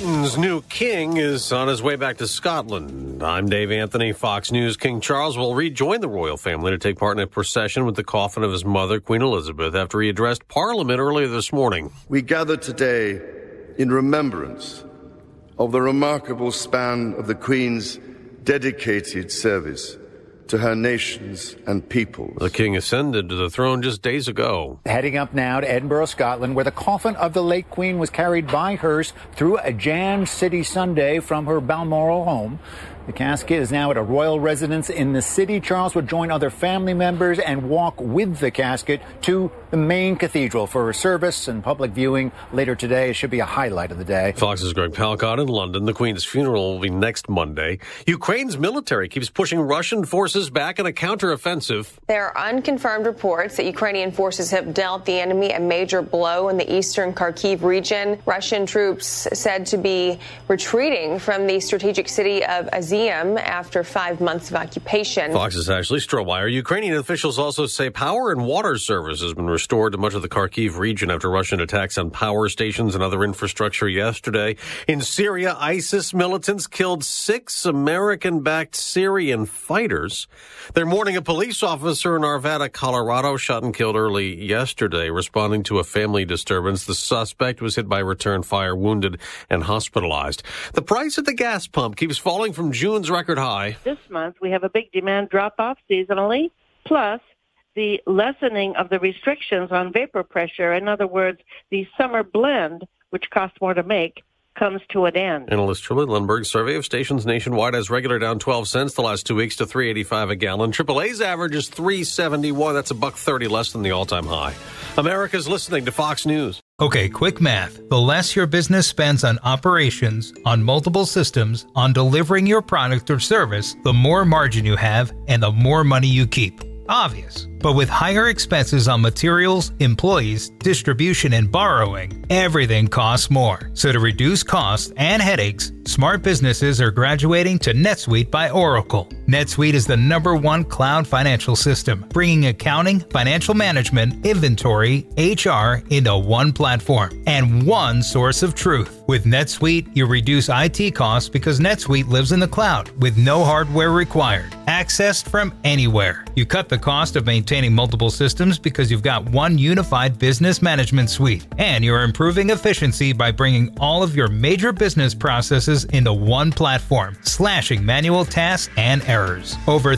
Britain's new king is on his way back to Scotland. I'm Dave Anthony, Fox News. King Charles will rejoin the royal family to take part in a procession with the coffin of his mother, Queen Elizabeth, after he addressed Parliament earlier this morning. We gather today in remembrance of the remarkable span of the Queen's dedicated service to her nations and peoples. The king ascended to the throne just days ago. Heading up now to Edinburgh, Scotland, where the coffin of the late Queen was carried by hearse through a jammed city Sunday from her Balmoral home. The casket is now at a royal residence in the city. Charles would join other family members and walk with the casket to the main cathedral for a service and public viewing later today. It should be a highlight of the day. Fox's Greg Palcott in London. The Queen's funeral will be next Monday. Ukraine's military keeps pushing Russian forces back in a counteroffensive. There are unconfirmed reports that Ukrainian forces have dealt the enemy a major blow in the eastern Kharkiv region. Russian troops said to be retreating from the strategic city of Izium after 5 months of occupation. Fox's Ashley Strohmeyer. Ukrainian officials also say power and water service has been restored to much of the Kharkiv region after Russian attacks on power stations and other infrastructure yesterday. In Syria, ISIS militants killed 6 American-backed Syrian fighters. They're mourning a police officer in Arvada, Colorado, shot and killed early yesterday, responding to a family disturbance. The suspect was hit by return fire, wounded, and hospitalized. The price at the gas pump keeps falling from June's record high. This month, we have a big demand drop-off seasonally, plus the lessening of the restrictions on vapor pressure. In other words, the summer blend, which costs more to make, comes to an end. Analyst Shirley Lundberg, survey of stations nationwide has regular down 12 cents the last 2 weeks to $3.85 a gallon. AAA's average is $3.71. That's $1.30 less than the all-time high. America's listening to Fox News. Okay, quick math. The less your business spends on operations, on multiple systems, on delivering your product or service, the more margin you have and the more money you keep. Obvious. But with higher expenses on materials, employees, distribution, and borrowing, everything costs more. So to reduce costs and headaches, smart businesses are graduating to NetSuite by Oracle. NetSuite is the #1 cloud financial system, bringing accounting, financial management, inventory, HR into one platform and one source of truth. With NetSuite, you reduce IT costs because NetSuite lives in the cloud with no hardware required, accessed from anywhere. You cut the cost of maintaining multiple systems because you've got one unified business management suite, and you're improving efficiency by bringing all of your major business processes into one platform, slashing manual tasks and errors. Over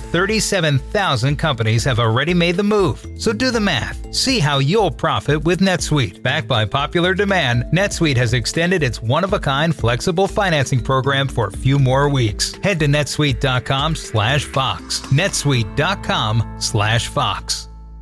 37,000 companies have already made the move, so do the math. See how you'll profit with NetSuite. Backed by popular demand, NetSuite has extended its one-of-a-kind flexible financing program for a few more weeks. Head to netsuite.com/Fox. netsuite.com/Fox.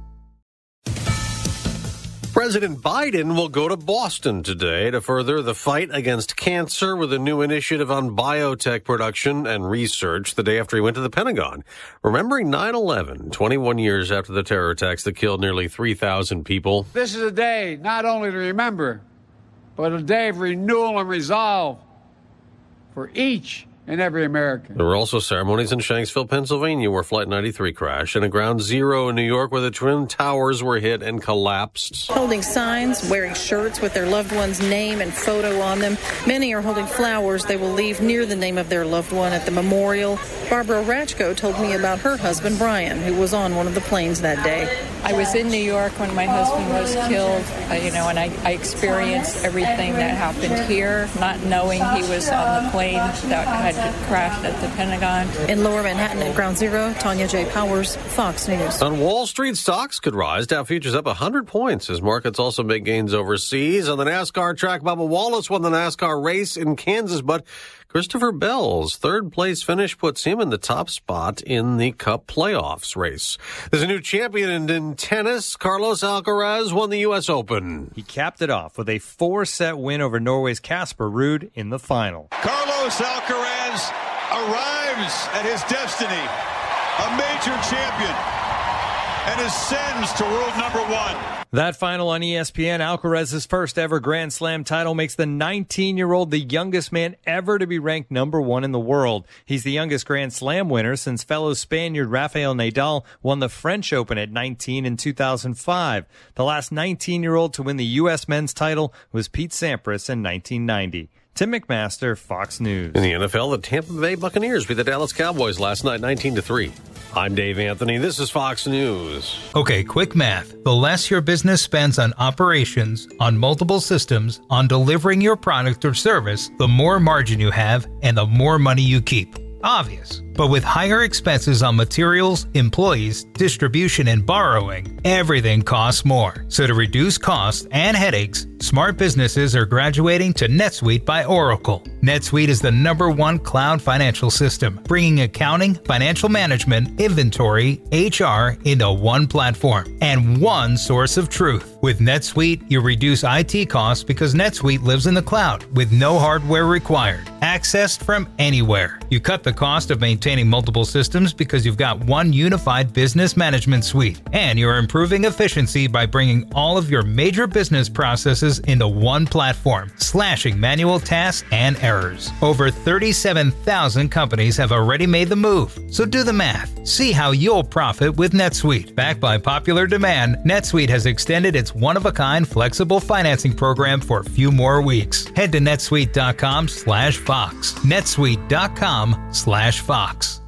President Biden will go to Boston today to further the fight against cancer with a new initiative on biotech production and research the day after he went to the Pentagon. Remembering 9/11, 21 years after the terror attacks that killed nearly 3,000 people. This is a day not only to remember, but a day of renewal and resolve for each and every American. There were also ceremonies in Shanksville, Pennsylvania, where Flight 93 crashed, and at Ground Zero in New York, where the Twin Towers were hit and collapsed. Holding signs, wearing shirts with their loved one's name and photo on them. Many are holding flowers they will leave near the name of their loved one at the memorial. Barbara Ratchko told me about her husband, Brian, who was on one of the planes that day. I was in New York when my husband was killed, and I experienced everything that happened here, not knowing he was on the plane that had crashed at the Pentagon. In Lower Manhattan at Ground Zero, Tanya J. Powers, Fox News. On Wall Street, stocks could rise. Dow futures up 100 points as markets also make gains overseas. On the NASCAR track, Bubba Wallace won the NASCAR race in Kansas, but Christopher Bell's third-place finish puts him in the top spot in the Cup playoffs race. There's a new champion in tennis. Carlos Alcaraz won the U.S. Open. He capped it off with a 4-set win over Norway's Casper Ruud in the final. Carlos Alcaraz arrives at his destiny, a major champion, and ascends to world #1. That final on ESPN, Alcaraz's first ever Grand Slam title makes the 19-year-old the youngest man ever to be ranked #1 in the world. He's the youngest Grand Slam winner since fellow Spaniard Rafael Nadal won the French Open at 19 in 2005. The last 19-year-old to win the U.S. men's title was Pete Sampras in 1990. Tim McMaster, Fox News. In the NFL, the Tampa Bay Buccaneers beat the Dallas Cowboys last night 19-3. I'm Dave Anthony. This is Fox News. Okay, quick math. The less your business spends on operations, on multiple systems, on delivering your product or service, the more margin you have and the more money you keep. Obvious. But with higher expenses on materials, employees, distribution, and borrowing, everything costs more. So to reduce costs and headaches, smart businesses are graduating to NetSuite by Oracle. NetSuite is the #1 cloud financial system, bringing accounting, financial management, inventory, HR into one platform and one source of truth. With NetSuite, you reduce IT costs because NetSuite lives in the cloud with no hardware required, accessed from anywhere. You cut the cost of maintaining multiple systems because you've got one unified business management suite, and you're improving efficiency by bringing all of your major business processes into one platform, slashing manual tasks and errors. Over 37,000 companies have already made the move, so do the math. See how you'll profit with NetSuite. Backed by popular demand, NetSuite has extended its one-of-a-kind flexible financing program for a few more weeks. Head to netsuite.com/Fox. netsuite.com/Fox.